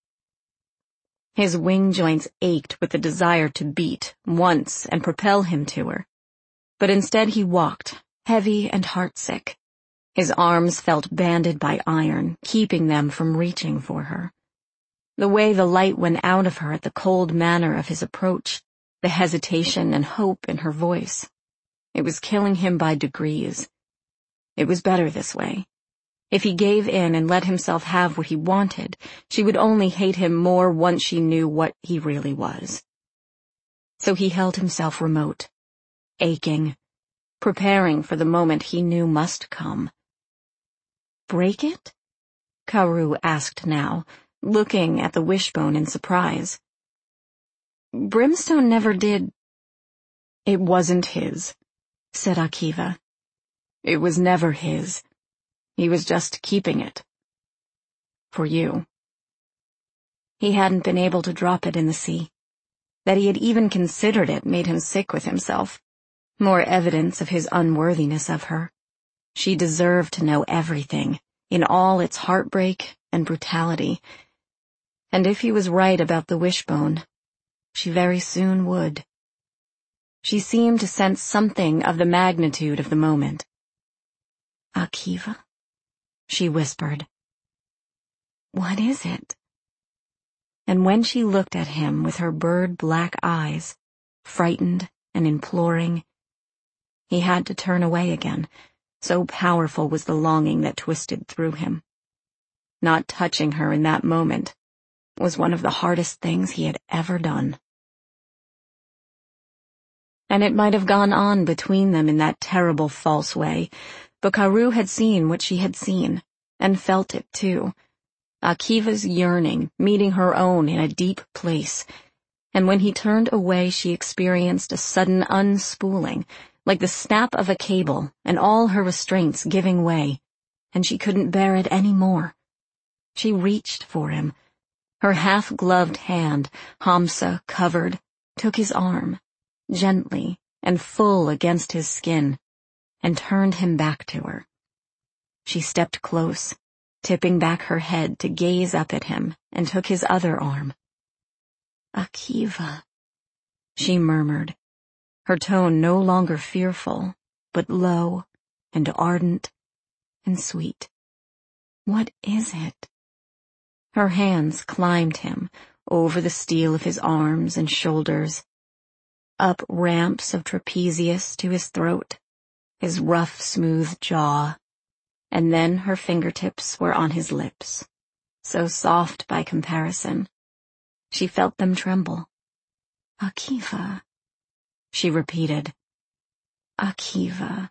B: His wing joints ached with the desire to beat once and propel him to her, but instead he walked, heavy and heartsick. His arms felt banded by iron, keeping them from reaching for her. The way the light went out of her at the cold manner of his approach, the hesitation and hope in her voice. It was killing him by degrees. It was better this way. If he gave in and let himself have what he wanted, she would only hate him more once she knew what he really was. So he held himself remote, aching, preparing for the moment he knew must come. Break it? Karoo asked now, looking at the wishbone in surprise. Brimstone never did. It wasn't his, said Akiva. It was never his. He was just keeping it. For you. He hadn't been able to drop it in the sea. That he had even considered it made him sick with himself. More evidence of his unworthiness of her. She deserved to know everything, in all its heartbreak and brutality. And if he was right about the wishbone, she very soon would. She seemed to sense something of the magnitude of the moment. Akiva, she whispered. What is it? And when she looked at him with her bird-black eyes, frightened and imploring, he had to turn away again, so powerful was the longing that twisted through him. Not touching her in that moment was one of the hardest things he had ever done. And it might have gone on between them in that terrible false way, but Karoo had seen what she had seen, and felt it too. Akiva's yearning meeting her own in a deep place, and when he turned away she experienced a sudden unspooling, like the snap of a cable and all her restraints giving way, and she couldn't bear it any more. She reached for him. Her half-gloved hand, Hamsa covered, took his arm, gently and full against his skin, and turned him back to her. She stepped close, tipping back her head to gaze up at him, and took his other arm. Akiva, she murmured, her tone no longer fearful, but low and ardent and sweet. What is it? Her hands climbed him, over the steel of his arms and shoulders, up ramps of trapezius to his throat, his rough, smooth jaw, and then her fingertips were on his lips, so soft by comparison. She felt them tremble. Akiva, she repeated. Akiva,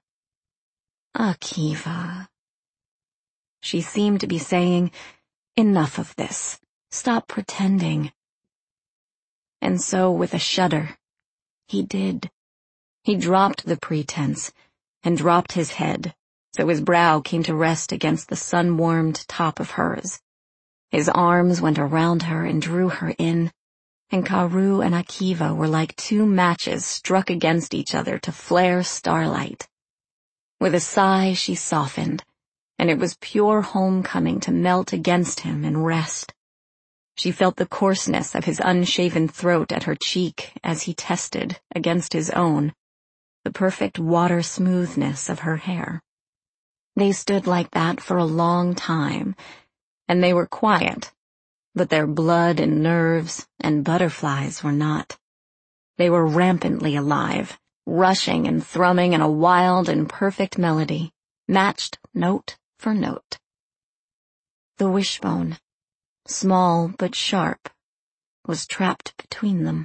B: Akiva. She seemed to be saying, enough of this. Stop pretending. And so, with a shudder, he did. He dropped the pretense and dropped his head, so his brow came to rest against the sun-warmed top of hers. His arms went around her and drew her in, and Karoo and Akiva were like two matches struck against each other to flare starlight. With a sigh she softened, and it was pure homecoming to melt against him and rest. She felt the coarseness of his unshaven throat at her cheek as he tested, against his own, the perfect water smoothness of her hair. They stood like that for a long time, and they were quiet, but their blood and nerves and butterflies were not. They were rampantly alive, rushing and thrumming in a wild and perfect melody, matched note for note. The wishbone, small but sharp, was trapped between them.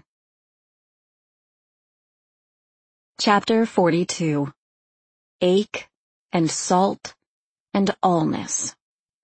B: Chapter 42. Ache and salt and allness.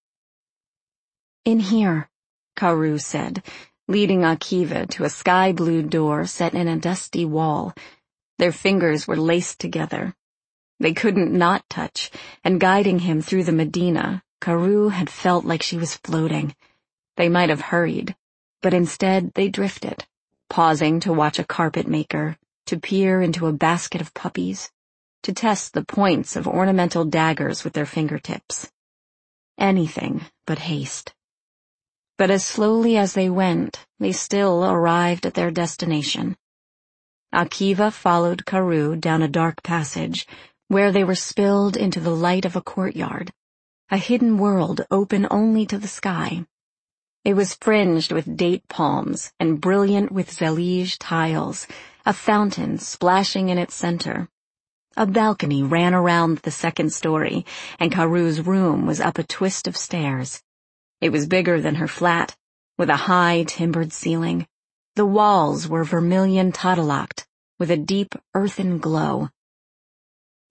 B: In here, Karoo said, leading Akiva to a sky-blue door set in a dusty wall. Their fingers were laced together. They couldn't not touch, and guiding him through the Medina, Karoo had felt like she was floating. They might have hurried, but instead they drifted, pausing to watch a carpet maker, to peer into a basket of puppies, to test the points of ornamental daggers with their fingertips. Anything but haste. But as slowly as they went, they still arrived at their destination. Akiva followed Karoo down a dark passage, where they were spilled into the light of a courtyard, a hidden world open only to the sky. It was fringed with date palms and brilliant with zellige tiles, a fountain splashing in its center. A balcony ran around the second story, and Karoo's room was up a twist of stairs. It was bigger than her flat, with a high timbered ceiling. The walls were vermilion tadalocked, with a deep earthen glow.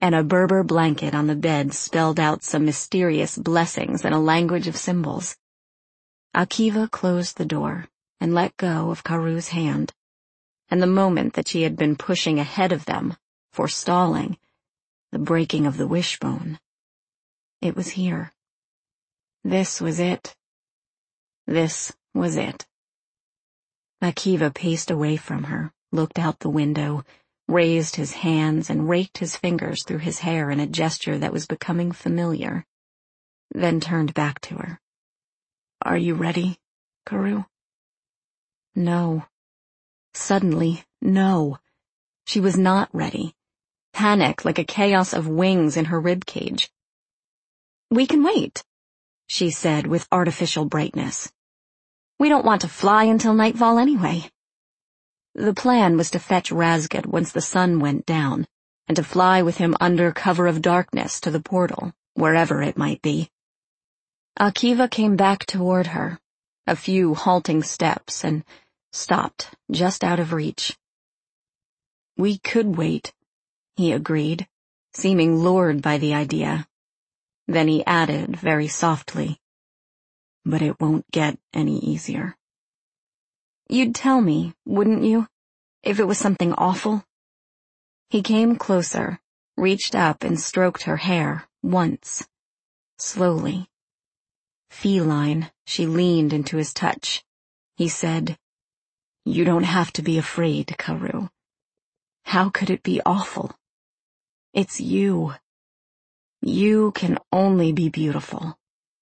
B: and a Berber blanket on the bed spelled out some mysterious blessings in a language of symbols. Akiva closed the door and let go of Karoo's hand, and the moment that she had been pushing ahead of them, forestalling, the breaking of the wishbone, it was here. This was it. This was it. Akiva paced away from her, looked out the window, raised his hands and raked his fingers through his hair in a gesture that was becoming familiar, then turned back to her. "Are you ready, Karoo?" No. Suddenly, no. She was not ready. Panic like a chaos of wings in her ribcage. "We can wait," she said with artificial brightness. "We don't want to fly until nightfall anyway." The plan was to fetch Razgad once the sun went down, and to fly with him under cover of darkness to the portal, wherever it might be. Akiva came back toward her, a few halting steps, and stopped just out of reach. "We could wait," he agreed, seeming lured by the idea. Then he added very softly, "But it won't get any easier." "You'd tell me, wouldn't you, if it was something awful?" He came closer, reached up and stroked her hair, once, slowly. Feline, she leaned into his touch. He said, "You don't have to be afraid, Karoo. How could it be awful? It's you. You can only be beautiful."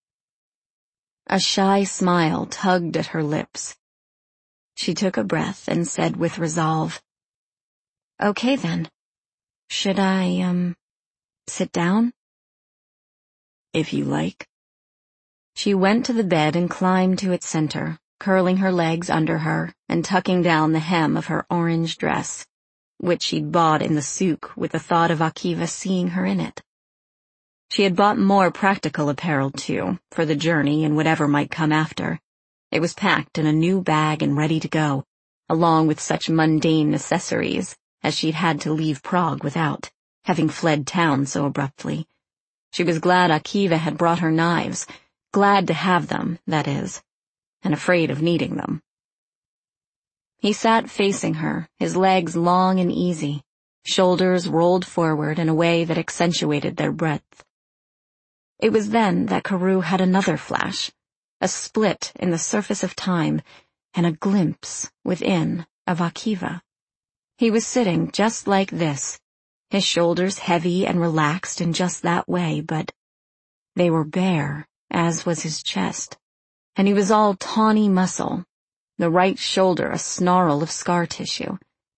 B: A shy smile tugged at her lips. She took a breath and said with resolve, "Okay then. Should I, sit down?" "If you like." She went to the bed and climbed to its center, curling her legs under her and tucking down the hem of her orange dress, which she'd bought in the souk with the thought of Akiva seeing her in it. She had bought more practical apparel, too, for the journey and whatever might come after. It was packed in a new bag and ready to go, along with such mundane necessaries as she'd had to leave Prague without, having fled town so abruptly. She was glad Akiva had brought her knives, glad to have them, that is, and afraid of needing them. He sat facing her, his legs long and easy, shoulders rolled forward in a way that accentuated their breadth. It was then that Karoo had another flash, a split in the surface of time, and a glimpse within of Akiva. He was sitting just like this, his shoulders heavy and relaxed in just that way, but they were bare, as was his chest, and he was all tawny muscle, the right shoulder a snarl of scar tissue.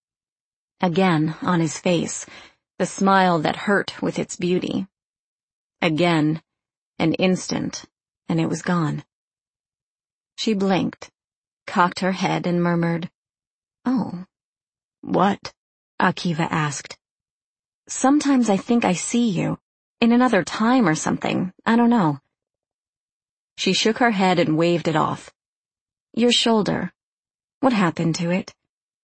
B: Again, on his face, the smile that hurt with its beauty. Again, an instant, and it was gone. She blinked, cocked her head and murmured, "Oh." "What?" Akiva asked. "Sometimes I think I see you, in another time or something, I don't know." She shook her head and waved it off. "Your shoulder. What happened to it?"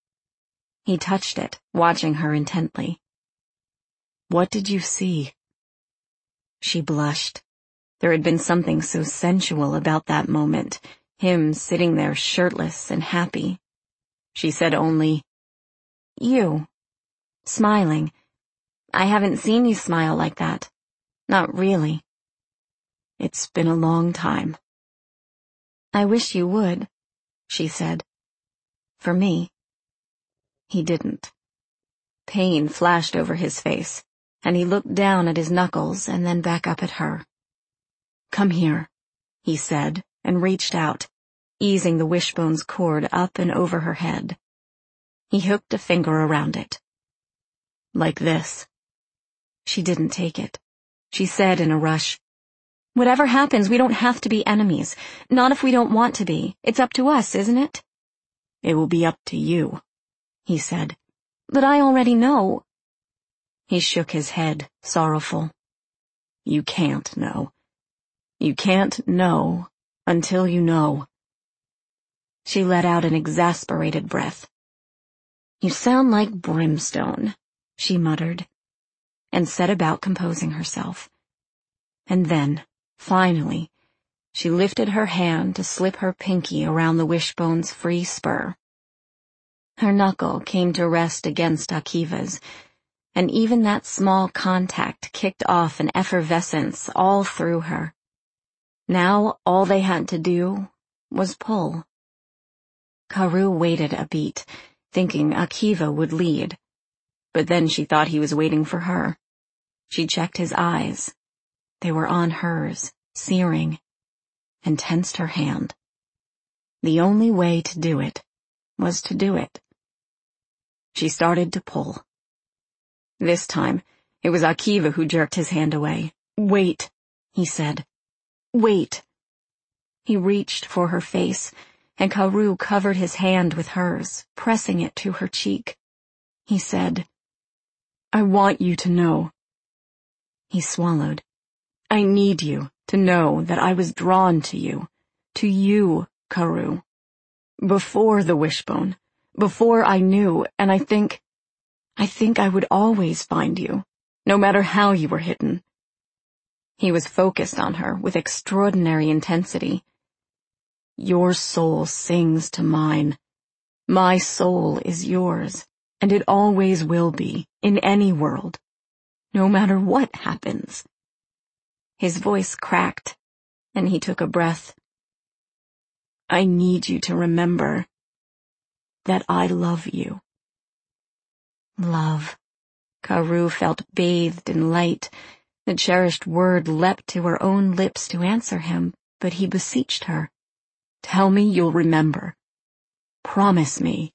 B: He touched it, watching her intently. "What did you see?" She blushed. There had been something so sensual about that moment, him sitting there shirtless and happy. She said only, "You. Smiling. I haven't seen you smile like that. Not really." "It's been a long time." "I wish you would," she said. "For me." He didn't. Pain flashed over his face, and he looked down at his knuckles and then back up at her. "Come here," he said, and reached out, easing the wishbone's cord up and over her head. He hooked a finger around it. "Like this." She didn't take it. She said in a rush, "Whatever happens, we don't have to be enemies. Not if we don't want to be. It's up to us, isn't it?" "It will be up to you," he said. "But I already know." He shook his head, sorrowful. "You can't know. You can't know until you know." She let out an exasperated breath. "You sound like brimstone," she muttered. and set about composing herself. And then, finally, she lifted her hand to slip her pinky around the wishbone's free spur. Her knuckle came to rest against Akiva's, and even that small contact kicked off an effervescence all through her. Now all they had to do was pull. Karoo waited a beat, thinking Akiva would lead, but then she thought he was waiting for her. She checked his eyes. They were on hers, searing, and tensed her hand. The only way to do it was to do it. She started to pull. This time, it was Akiva who jerked his hand away. "Wait," he said. "Wait." He reached for her face, and Karoo covered his hand with hers, pressing it to her cheek. He said, "I want you to know." He swallowed. "I need you to know that I was drawn to you, Karoo. Before the wishbone, before I knew, and I think I would always find you, no matter how you were hidden." He was focused on her with extraordinary intensity. "Your soul sings to mine. My soul is yours, and it always will be, in any world, no matter what happens." His voice cracked, and he took a breath. "I need you to remember that I love you." Love. Karoo felt bathed in light. The cherished word leapt to her own lips to answer him, but he beseeched her. "Tell me you'll remember. Promise me."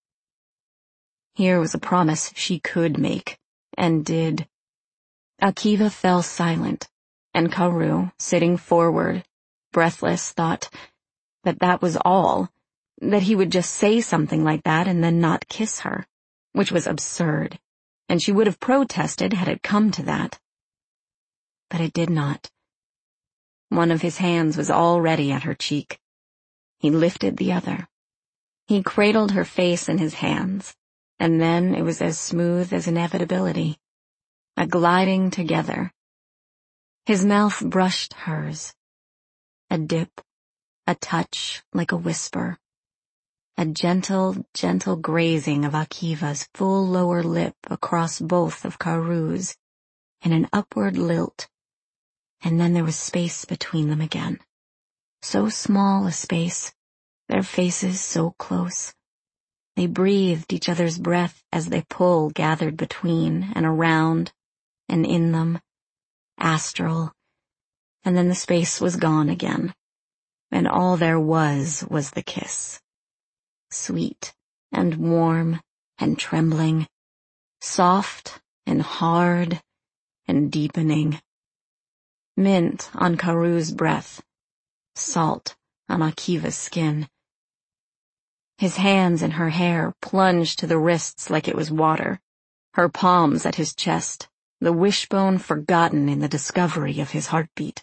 B: Here was a promise she could make, and did. Akiva fell silent, and Karoo, sitting forward, breathless, thought that was all, that he would just say something like that and then not kiss her, which was absurd, and she would have protested had it come to that. But it did not. One of his hands was already at her cheek. He lifted the other. He cradled her face in his hands, and then it was as smooth as inevitability, a gliding together. His mouth brushed hers. A dip, a touch like a whisper. A gentle, gentle grazing of Akiva's full lower lip across both of Karoo's, and an upward lilt. And then there was space between them again. So small a space, their faces so close. They breathed each other's breath as the pull gathered between and around and in them, astral, and then the space was gone again, and all there was the kiss. Sweet and warm and trembling, soft and hard and deepening. Mint on Karoo's breath, salt on Akiva's skin. His hands in her hair plunged to the wrists like it was water, her palms at his chest, the wishbone forgotten in the discovery of his heartbeat.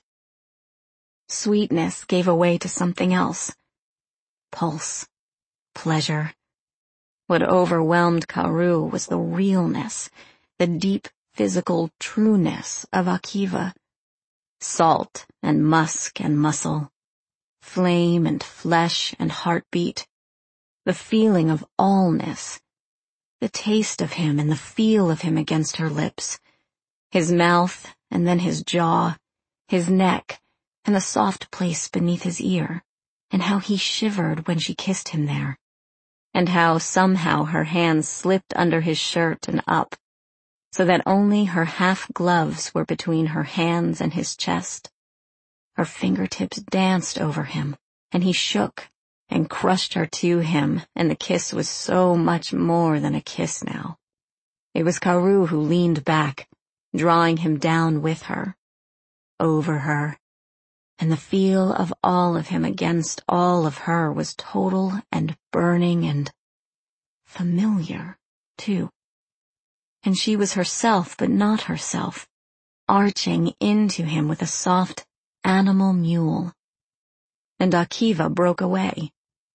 B: Sweetness gave away to something else. Pulse. Pleasure. What overwhelmed Karoo was the realness, the deep physical trueness of Akiva. Salt and musk and muscle, flame and flesh and heartbeat, the feeling of allness, the taste of him and the feel of him against her lips, his mouth and then his jaw, his neck and the soft place beneath his ear, and how he shivered when she kissed him there, and how somehow her hands slipped under his shirt and up, so that only her half-gloves were between her hands and his chest. Her fingertips danced over him, and he shook and crushed her to him, and the kiss was so much more than a kiss now. It was Karoo who leaned back, drawing him down with her, over her, and the feel of all of him against all of her was total and burning and familiar, too. And she was herself but not herself, arching into him with a soft animal mule. And Akiva broke away.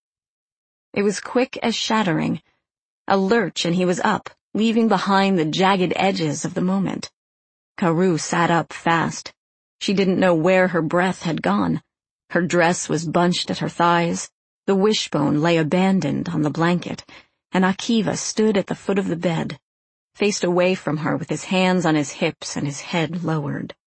B: It was quick as shattering, a lurch and he was up, leaving behind the jagged edges of the moment. Karoo sat up fast. She didn't know where her breath had gone. Her dress was bunched at her thighs, the wishbone lay abandoned on the blanket, and Akiva stood at the foot of the bed, faced away from her with his hands on his hips and his head lowered.